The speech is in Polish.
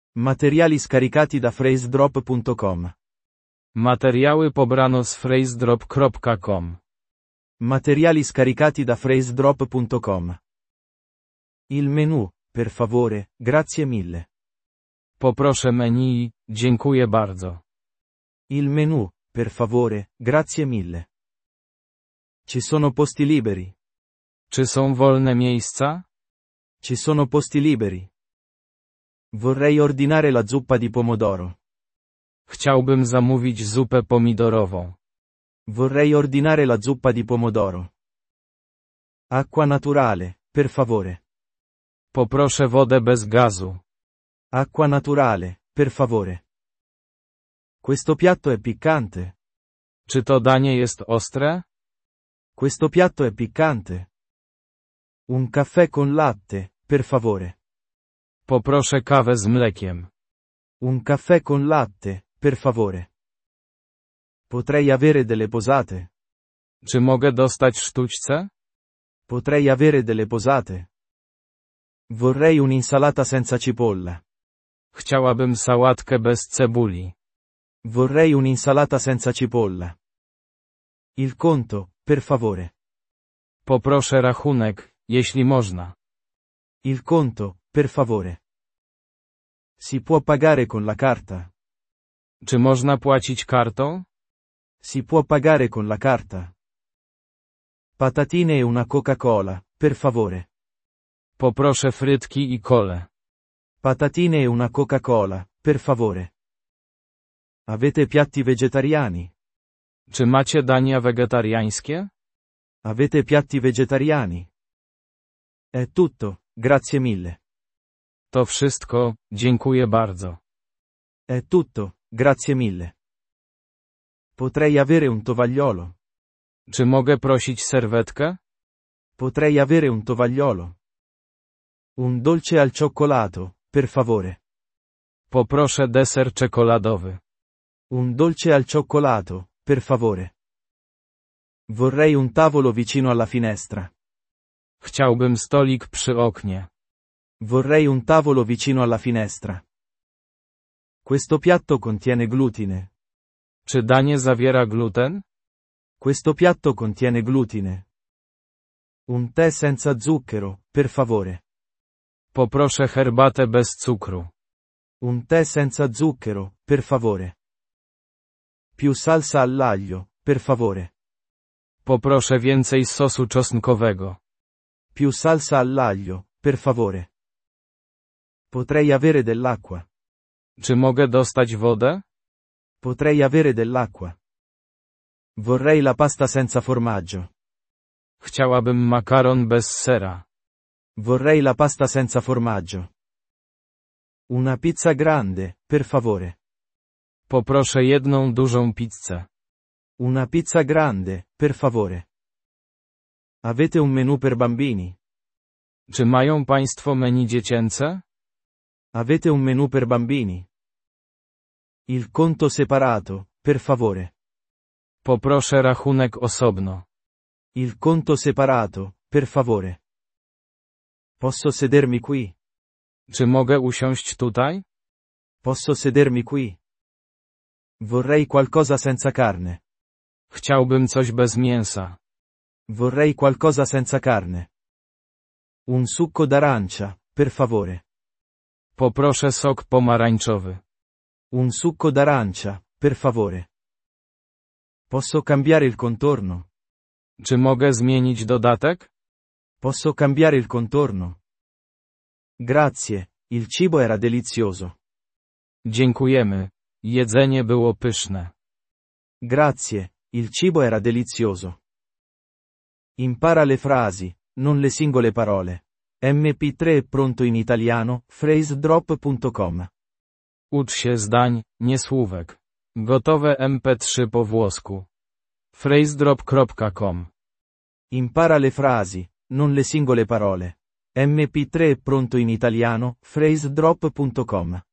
Materiali scaricati da phrasedrop.com. Materiały pobrano z phrasedrop.com. Materiali scaricati da phrasedrop.com. Il menu, per favore, grazie mille. Poproszę menu, dziękuję bardzo. Il menu, per favore, grazie mille. Ci sono posti liberi. Czy są wolne miejsca? Ci sono posti liberi. Vorrei ordinare la zuppa di pomodoro. Chciałbym zamówić zupę pomidorową. Vorrei ordinare la zuppa di pomodoro. Acqua naturale, per favore. Poproszę wodę bez gazu. Acqua naturale, per favore. Questo piatto è piccante. Czy to danie jest ostre? Questo piatto è piccante. Un caffè con latte, per favore. Poproszę kawę z mlekiem. Un caffè con latte, per favore. Potrei avere delle posate. Czy mogę dostać sztućce? Potrei avere delle posate. Vorrei un'insalata senza cipolla. Chciałabym sałatkę bez cebuli. Vorrei un'insalata senza cipolla. Il conto, per favore. Poproszę rachunek, jeśli można. Il conto, per favore. Si può pagare con la carta? Czy można płacić kartą? Si può pagare con la carta. Patatine e una Coca-Cola, per favore. Poproszę frytki i kolę. Patatine e una Coca-Cola, per favore. Avete piatti vegetariani? Czy macie dania wegetariańskie? Avete piatti vegetariani? È tutto, grazie mille. To wszystko, dziękuję bardzo. È tutto, grazie mille. Potrei avere un tovagliolo? Czy mogę prosić serwetkę? Potrei avere un tovagliolo? Un dolce al cioccolato, per favore. Poproszę deser czekoladowy. Un dolce al cioccolato, per favore. Vorrei un tavolo vicino alla finestra. Chciałbym stolik przy oknie. Vorrei un tavolo vicino alla finestra. Questo piatto contiene glutine. Czy danie zawiera gluten? Questo piatto contiene glutine. Un tè senza zucchero, per favore. Poproszę herbatę bez cukru. Un tè senza zucchero, per favore. Più salsa all'aglio, per favore. Poproszę więcej sosu czosnkowego. Più salsa all'aglio, per favore. Potrei avere dell'acqua. Czy mogę dostać wodę? Potrei avere dell'acqua. Vorrei la pasta senza formaggio. Chciałabym makaron bez sera. Vorrei la pasta senza formaggio. Una pizza grande, per favore. Poproszę jedną dużą pizzę. Una pizza grande, per favore. Avete un menù per bambini? Czy mają Państwo menu dziecięce? Avete un menù per bambini? Il conto separato, per favore. Poproszę rachunek osobno. Il conto separato, per favore. Posso sedermi qui? Czy mogę usiąść tutaj? Posso sedermi qui? Vorrei qualcosa senza carne. Chciałbym coś bez mięsa. Vorrei qualcosa senza carne. Un succo d'arancia, per favore. Poproszę sok pomarańczowy. Un succo d'arancia, per favore. Posso cambiare il contorno? Czy mogę zmienić dodatek? Posso cambiare il contorno? Grazie, il cibo era delizioso. Dziękujemy. Jedzenie było pyszne. Grazie, il cibo era delizioso. Impara le frasi, non le singole parole. MP3 è pronto in italiano, phrasedrop.com. Ucz się zdań, nie słówek. Gotowe MP3 po włosku. phrasedrop.com. Impara le frasi, non le singole parole. MP3 è pronto in italiano, phrasedrop.com.